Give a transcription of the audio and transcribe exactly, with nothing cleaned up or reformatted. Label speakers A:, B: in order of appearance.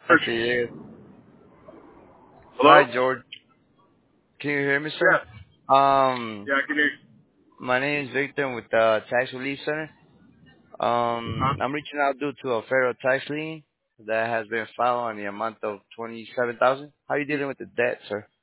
A: I see you.
B: Hello?
A: Hi, George. Can you hear me, sir?
B: Yes.
A: Um,
B: Yeah, I can hear you.
A: my name is Victor I'm with the Tax Relief Center. Um,
B: Huh?
A: I'm reaching out due to a federal tax lien that has been filed on the amount of twenty-seven thousand. How are you dealing with the debt, sir?